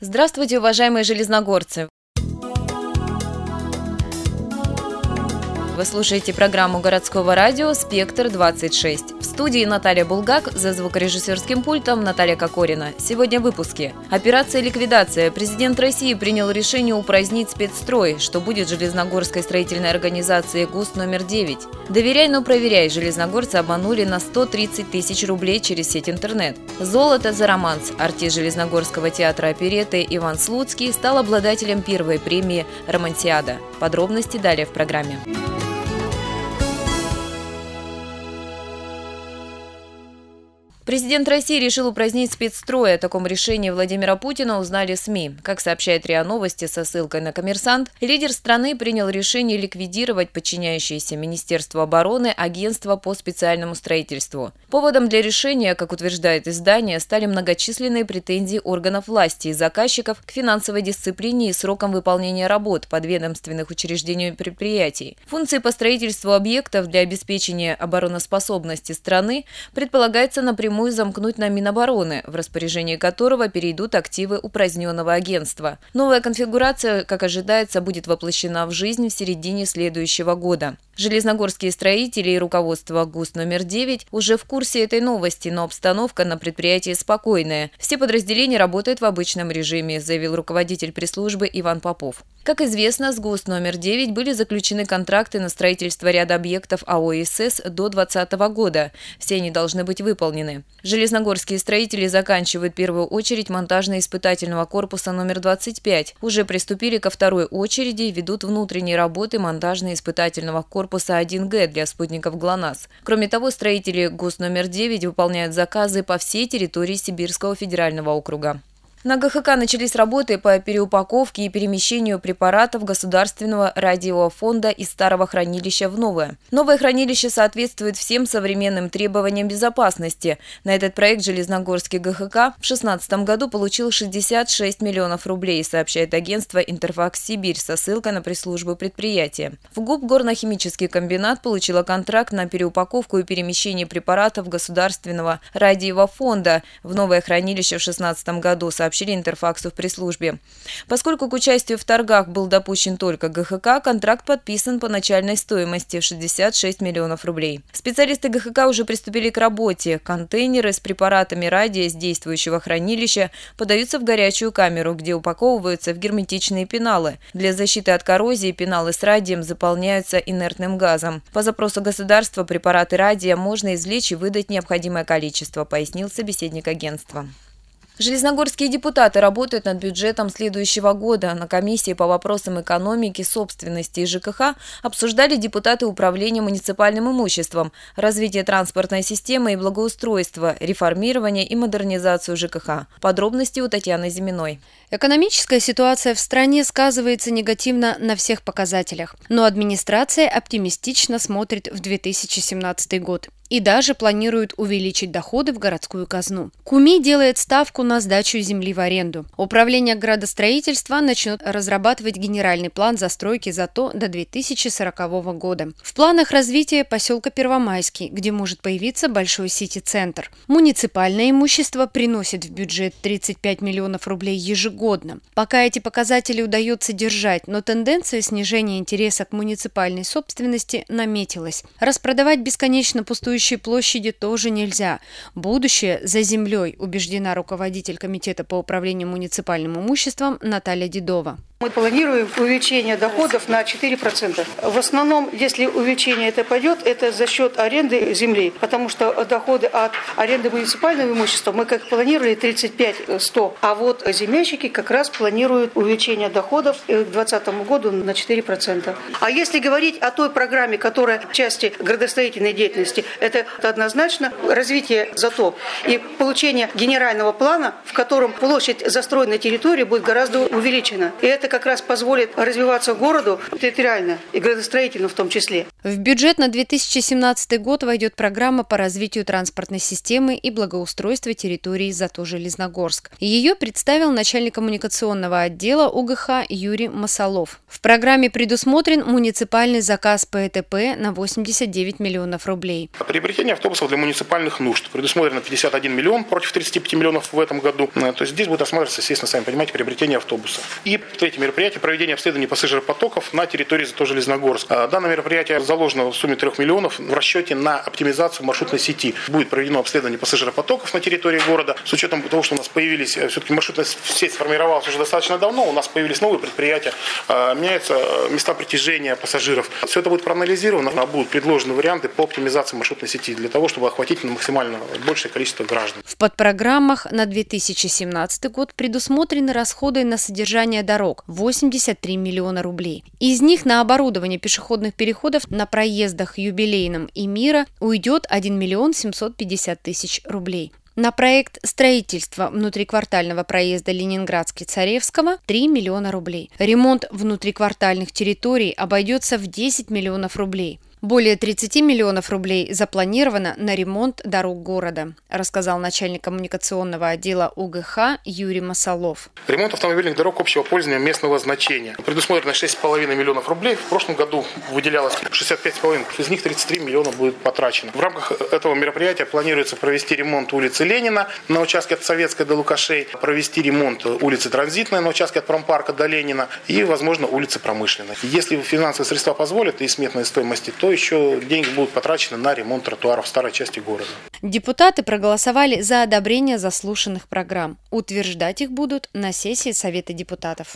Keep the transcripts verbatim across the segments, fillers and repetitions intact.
Здравствуйте, уважаемые железногорцы! Вы слушаете программу городского радио «Спектр двадцать шесть». В студии Наталья Булгак, за звукорежиссерским пультом Наталья Кокорина. Сегодня в выпуске. Операция «Ликвидация». Президент России принял решение упразднить спецстрой, что будет Железногорской строительной организации ГУС номер девять. Доверяй, но проверяй. Железногорцы обманули на сто тридцать тысяч рублей через сеть интернет. Золото за романс. Артист Железногорского театра оперетты Иван Слуцкий стал обладателем первой премии «Романсиада». Подробности далее в программе. Президент России решил упразднить спецстрой. О таком решении Владимира Путина узнали СМИ. Как сообщает РИА Новости со ссылкой на «Коммерсант», лидер страны принял решение ликвидировать подчиняющееся Министерству обороны агентство по специальному строительству. Поводом для решения, как утверждает издание, стали многочисленные претензии органов власти и заказчиков к финансовой дисциплине и срокам выполнения работ подведомственных учреждений и предприятий. Функции по строительству объектов для обеспечения обороноспособности страны предполагается напрямую замкнуть на Минобороны, в распоряжении которого перейдут активы упраздненного агентства. Новая конфигурация, как ожидается, будет воплощена в жизнь в середине следующего года. Железногорские строители и руководство ГУС номер девять уже в курсе этой новости, но обстановка на предприятии спокойная. Все подразделения работают в обычном режиме, заявил руководитель пресс-службы Иван Попов. Как известно, с ГУС номер девять были заключены контракты на строительство ряда объектов АО СС до две тысячи двадцатого года. Все они должны быть выполнены. Железногорские строители заканчивают в первую очередь монтажно-испытательного корпуса номер двадцать пять. Уже приступили ко второй очереди и ведут внутренние работы монтажно-испытательного корпуса один Г для спутников ГЛОНАСС. Кроме того, строители ГУС номер девять выполняют заказы по всей территории Сибирского федерального округа. На ГХК начались работы по переупаковке и перемещению препаратов Государственного радиового фонда из старого хранилища в новое. Новое хранилище соответствует всем современным требованиям безопасности. На этот проект Железногорский ГХК в две тысячи шестнадцатом году получил шестьдесят шесть миллионов рублей, сообщает агентство «Интерфакс Сибирь» со ссылкой на пресс-службу предприятия. В ГУП «Горно-химический комбинат» получила контракт на переупаковку и перемещение препаратов Государственного радиового фонда в новое хранилище в две тысячи шестнадцатом году, сообщили Интерфаксу в пресс-службе. Поскольку к участию в торгах был допущен только ГХК, контракт подписан по начальной стоимости в шестьдесят шесть миллионов рублей. Специалисты ГХК уже приступили к работе. Контейнеры с препаратами радия из действующего хранилища подаются в горячую камеру, где упаковываются в герметичные пеналы. Для защиты от коррозии пеналы с радием заполняются инертным газом. По запросу государства препараты радия можно извлечь и выдать необходимое количество, пояснил собеседник агентства. Железногорские депутаты работают над бюджетом следующего года. На комиссии по вопросам экономики, собственности и ЖКХ обсуждали депутаты управления муниципальным имуществом, развитие транспортной системы и благоустройства, реформирование и модернизацию ЖКХ. Подробности у Татьяны Зиминой. Экономическая ситуация в стране сказывается негативно на всех показателях, но администрация оптимистично смотрит в две тысячи семнадцатый год и даже планирует увеличить доходы в городскую казну. КУМИ делает ставку на сдачу земли в аренду. Управление градостроительства начнет разрабатывать генеральный план застройки ЗАТО до две тысячи сорокового года. В планах развития поселка Первомайский, где может появиться большой сити-центр. Муниципальное имущество приносит в бюджет тридцать пять миллионов рублей ежегодно. Пока эти показатели удается держать, но тенденция снижения интереса к муниципальной собственности наметилась. Распродавать бесконечно пустующие площади тоже нельзя. Будущее за землей, убеждена руководитель комитета по управлению муниципальным имуществом Наталья Дедова. Мы планируем увеличение доходов на четыре процента. В основном, если увеличение это пойдет, это за счет аренды земли, потому что доходы от аренды муниципального имущества мы как планировали тридцать пять сто, а вот земельщики как раз планируют увеличение доходов к две тысячи двадцатому году на четыре процента. А если говорить о той программе, которая в части градостроительной деятельности, это однозначно развитие ЗАТО и получение генерального плана, в котором площадь застроенной территории будет гораздо увеличена. И это как раз позволит развиваться городу территориально и градостроительно в том числе. В бюджет на две тысячи семнадцатый год войдет программа по развитию транспортной системы и благоустройства территории Зато-Железногорск. Ее представил начальник коммуникационного отдела УГХ Юрий Масалов. В программе предусмотрен муниципальный заказ ПЭТП на восемьдесят девять миллионов рублей. Приобретение автобусов для муниципальных нужд предусмотрено пятьдесят один миллион против тридцати пяти миллионов в этом году. То есть здесь будет осматриваться, естественно, сами понимаете, приобретение автобусов. И третье мероприятие – проведение обследования пассажиропотоков на территории Зато-Железногорска. Данное мероприятие заложено в сумме трех миллионов в расчете на оптимизацию маршрутной сети. Будет проведено обследование пассажиропотоков на территории города. С учетом того, что у нас появились, все-таки маршрутная сеть сформировалась уже достаточно давно, у нас появились новые предприятия, меняются места притяжения пассажиров. Все это будет проанализировано, будут предложены варианты по оптимизации маршрутной сети для того, чтобы охватить максимально большее количество граждан. В подпрограммах на две тысячи семнадцатый год предусмотрены расходы на содержание дорог – восемьдесят три миллиона рублей. Из них на оборудование пешеходных переходов на проездах Юбилейном и Мира уйдет один миллион семьсот пятьдесят тысяч рублей. На проект строительства внутриквартального проезда Ленинградский-Царевского – три миллиона рублей. Ремонт внутриквартальных территорий обойдется в десять миллионов рублей. Более тридцати миллионов рублей запланировано на ремонт дорог города, рассказал начальник коммуникационного отдела УГХ Юрий Масалов. Ремонт автомобильных дорог общего пользования местного значения. Предусмотрено шесть с половиной миллионов рублей. В прошлом году выделялось шестьдесят пять с половиной. Из них тридцать три миллиона будет потрачено. В рамках этого мероприятия планируется провести ремонт улицы Ленина на участке от Советской до Лукашей, провести ремонт улицы Транзитной на участке от Промпарка до Ленина и, возможно, улицы Промышленной. Если финансовые средства позволят и сметной стоимости, то еще деньги будут потрачены на ремонт тротуаров в старой части города. Депутаты проголосовали за одобрение заслушанных программ. Утверждать их будут на сессии Совета депутатов.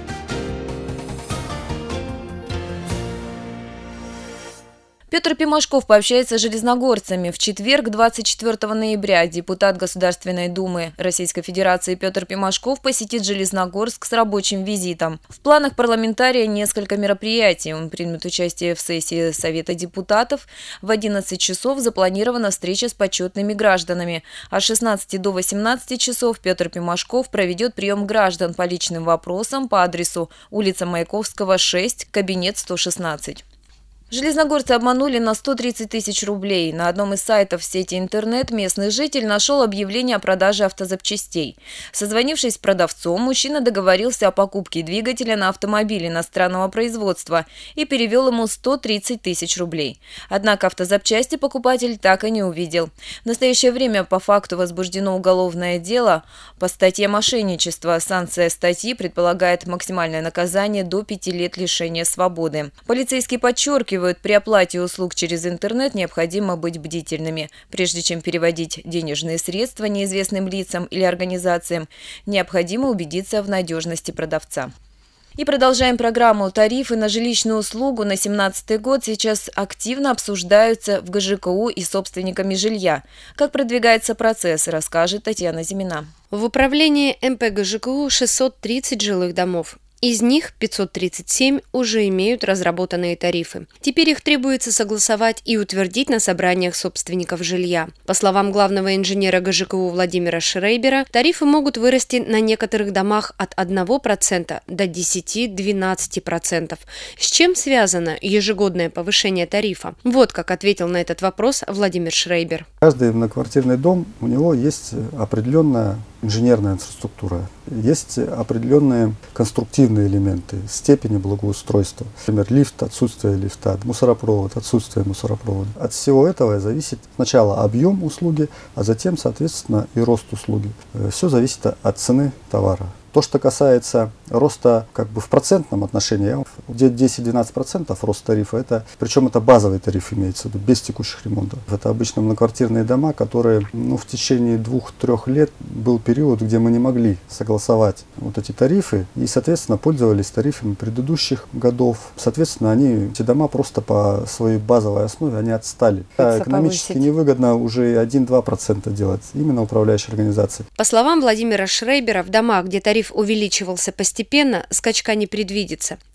Петр Пимашков пообщается с железногорцами. В четверг, двадцать четвёртого ноября, депутат Государственной Думы Российской Федерации Петр Пимашков посетит Железногорск с рабочим визитом. В планах парламентария несколько мероприятий. Он примет участие в сессии Совета депутатов. В одиннадцать часов запланирована встреча с почетными гражданами. А с шестнадцати до восемнадцати часов Петр Пимашков проведет прием граждан по личным вопросам по адресу улица Маяковского, шесть, кабинет сто шестнадцать. Железногорцы обманули на сто тридцать тысяч рублей. На одном из сайтов сети интернет местный житель нашел объявление о продаже автозапчастей. Созвонившись с продавцом, мужчина договорился о покупке двигателя на автомобиль иностранного производства и перевел ему сто тридцать тысяч рублей. Однако автозапчасти покупатель так и не увидел. В настоящее время по факту возбуждено уголовное дело по статье мошенничества. Санкция статьи предполагает максимальное наказание до пяти лет лишения свободы. Полицейские подчеркивают, при оплате услуг через интернет необходимо быть бдительными. Прежде чем переводить денежные средства неизвестным лицам или организациям, необходимо убедиться в надежности продавца. И продолжаем программу. Тарифы на жилищную услугу на две тысячи семнадцатый год сейчас активно обсуждаются в ГЖКУ и собственниками жилья. Как продвигается процесс, расскажет Татьяна Зимина. В управлении эм пэ гэ жэ ка у шестьсот тридцать жилых домов. Из них пятьсот тридцать семь уже имеют разработанные тарифы. Теперь их требуется согласовать и утвердить на собраниях собственников жилья. По словам главного инженера гэ жэ ка у Владимира Шрейбера, тарифы могут вырасти на некоторых домах от одного процента до десяти-двенадцати процентов. С чем связано ежегодное повышение тарифа? Вот как ответил на этот вопрос Владимир Шрейбер. Каждый многоквартирный дом, у него есть определенная инженерная инфраструктура, есть определенные конструктивные элементы, степени благоустройства. Например, лифт, отсутствие лифта, мусоропровод, отсутствие мусоропровода. От всего этого зависит сначала объем услуги, а затем, соответственно, и рост услуги. Все зависит от цены товара. То, что касается роста как бы в процентном отношении, где десять-двенадцать процентов рост тарифа, это, причем это базовый тариф имеется в виду, без текущих ремонтов. Это обычно многоквартирные дома, которые ну, в течение двух-трех лет был период, где мы не могли согласовать вот эти тарифы и, соответственно, пользовались тарифами предыдущих годов. Соответственно, они, эти дома просто по своей базовой основе, они отстали. А экономически повысить. Невыгодно уже один-два процента делать, именно управляющей организации. По словам Владимира Шрейбера, в домах, где тариф увеличивался постепенно, скачка не предвидится.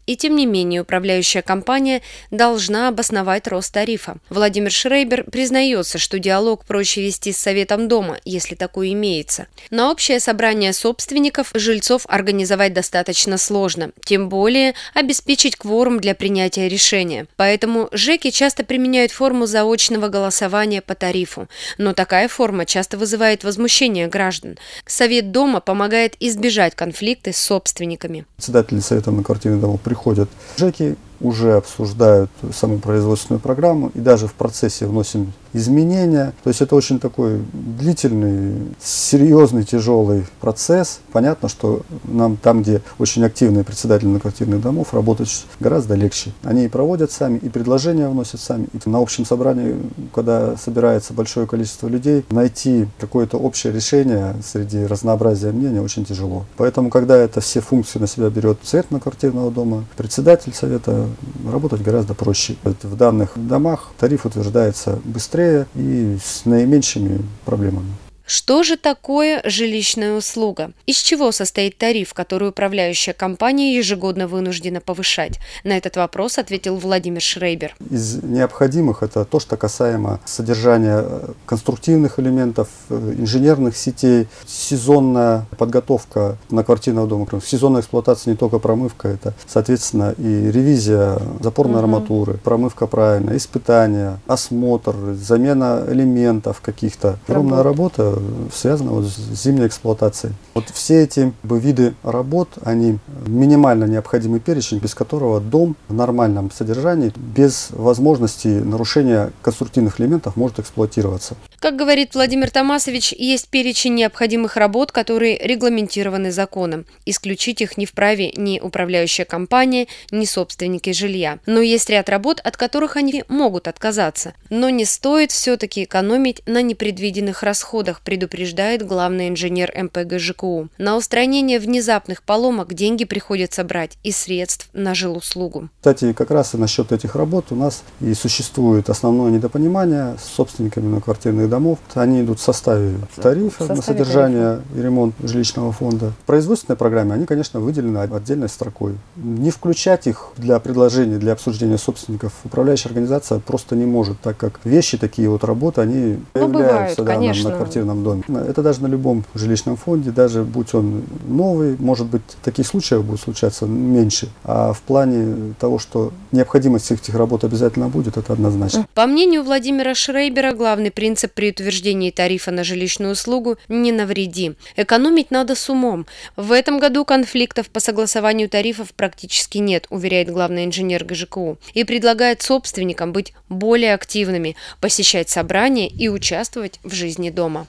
И тем не менее управляющая компания должна обосновать рост тарифа. Владимир Шрейбер признается, что диалог проще вести с Советом дома, если такой имеется. На общее собрание собственников жильцов организовать достаточно сложно, тем более обеспечить кворум для принятия решения. Поэтому ЖЭКи часто применяют форму заочного голосования по тарифу. Но такая форма часто вызывает возмущение граждан. Совет дома помогает избежать конфликта с собственниками. Председатели Совета многоквартирных домов приходят в ЖЭКи, уже обсуждают саму производственную программу и даже в процессе вносим изменения. То есть это очень такой длительный, серьезный, тяжелый процесс. Понятно, что нам там, где очень активные председатели многоквартирных домов, работать гораздо легче. Они и проводят сами, и предложения вносят сами. И на общем собрании, когда собирается большое количество людей, найти какое-то общее решение среди разнообразия мнений очень тяжело. Поэтому, когда это все функции на себя берет Совет многоквартирного дома, председатель совета, работать гораздо проще. В данных домах тариф утверждается быстрее и с наименьшими проблемами. Что же такое жилищная услуга? Из чего состоит тариф, который управляющая компания ежегодно вынуждена повышать? На этот вопрос ответил Владимир Шрейбер. Из необходимых это то, что касаемо содержания конструктивных элементов, инженерных сетей, сезонная подготовка на квартирного дома. Сезонная эксплуатация не только промывка, это, соответственно, и ревизия запорной угу. арматуры, промывка правильно, испытания, осмотр, замена элементов каких-то. Огромная работа связано вот с зимней эксплуатацией. Вот все эти виды работ, они минимально необходимый перечень, без которого дом в нормальном содержании, без возможности нарушения конструктивных элементов может эксплуатироваться. Как говорит Владимир Томасович, есть перечень необходимых работ, которые регламентированы законом. Исключить их не вправе ни управляющая компания, ни собственники жилья. Но есть ряд работ, от которых они могут отказаться. Но не стоит все-таки экономить на непредвиденных расходах, предупреждает главный инженер эм пэ гэ жэ ка у. На устранение внезапных поломок деньги приходится брать из средств на жилуслугу. Кстати, как раз и насчет этих работ у нас и существует основное недопонимание с собственниками многоквартирных домов. Они идут в составе тарифа на содержание тарифа. И ремонт жилищного фонда. В производственной программе они, конечно, выделены отдельной строкой. Не включать их для предложений, для обсуждения собственников управляющая организация просто не может, так как вещи, такие вот работы, они ну, появляются бывают, да, на, на квартирном доме. Это даже на любом жилищном фонде, даже будь он новый, может быть, таких случаев будет случаться меньше. А в плане того, что необходимость этих работ обязательно будет, это однозначно. По мнению Владимира Шрейбера, главный принцип при утверждении тарифа на жилищную услугу – не навреди. Экономить надо с умом. В этом году конфликтов по согласованию тарифов практически нет, уверяет главный инженер гэ жэ ка у. И предлагает собственникам быть более активными, посещать собрания и участвовать в жизни дома.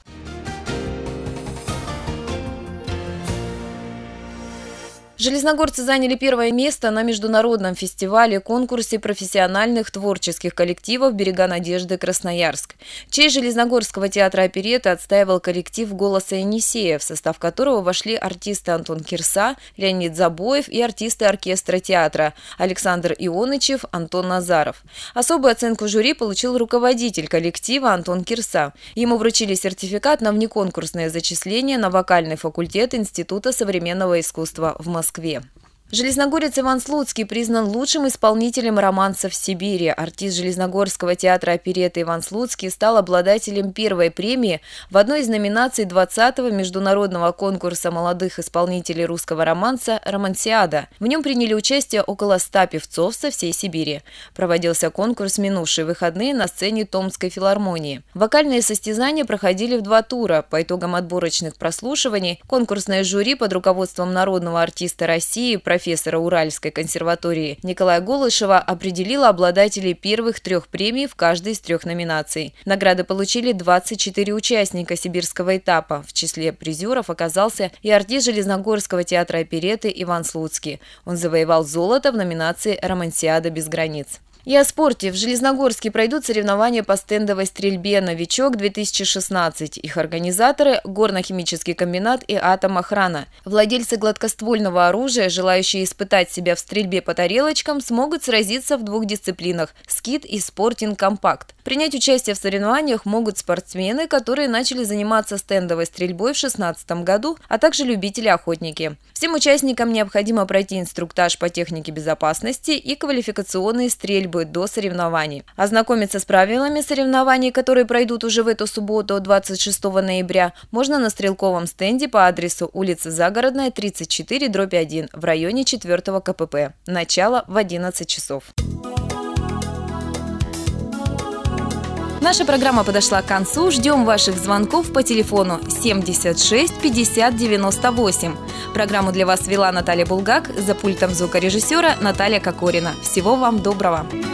Железногорцы заняли первое место на международном фестивале-конкурсе профессиональных творческих коллективов «Берега надежды. Красноярск». Честь Железногорского театра оперетты отстаивал коллектив «Голоса Енисея», в состав которого вошли артисты Антон Кирса, Леонид Забоев и артисты оркестра театра Александр Ионычев, Антон Назаров. Особую оценку жюри получил руководитель коллектива Антон Кирса. Ему вручили сертификат на внеконкурсное зачисление на вокальный факультет Института современного искусства в Москве. Москве. Железногорец Иван Слуцкий признан лучшим исполнителем романсов Сибири. Артист Железногорского театра оперетты Иван Слуцкий стал обладателем первой премии в одной из номинаций двадцатого международного конкурса молодых исполнителей русского романса «Романсиада». В нем приняли участие около ста певцов со всей Сибири. Проводился конкурс в минувшие выходные на сцене Томской филармонии. Вокальные состязания проходили в два тура. По итогам отборочных прослушиваний конкурсное жюри под руководством народного артиста России, профессора профессора Уральской консерватории Николая Голышева определила обладателей первых трех премий в каждой из трех номинаций. Награды получили двадцать четыре участника сибирского этапа. В числе призеров оказался и артист Железногорского театра оперетты Иван Слуцкий. Он завоевал золото в номинации «Романсиада без границ». И о спорте. В Железногорске пройдут соревнования по стендовой стрельбе «Новичок-две тысячи шестнадцать». Их организаторы – Горно-химический комбинат и Атомохрана. Владельцы гладкоствольного оружия, желающие испытать себя в стрельбе по тарелочкам, смогут сразиться в двух дисциплинах – скид и спортинг-компакт. Принять участие в соревнованиях могут спортсмены, которые начали заниматься стендовой стрельбой в две тысячи шестнадцатом году, а также любители-охотники. Всем участникам необходимо пройти инструктаж по технике безопасности и квалификационные стрельбы до соревнований. Ознакомиться с правилами соревнований, которые пройдут уже в эту субботу, двадцать шестого ноября, можно на стрелковом стенде по адресу улица Загородная, тридцать четыре, дробь один в районе четвёртого ка пэ пэ. Начало в одиннадцать часов. Наша программа подошла к концу. Ждем ваших звонков по телефону семьдесят шесть пятьдесят девяносто восемь. Программу для вас вела Наталья Булгак, за пультом звукорежиссера Наталья Кокорина. Всего вам доброго!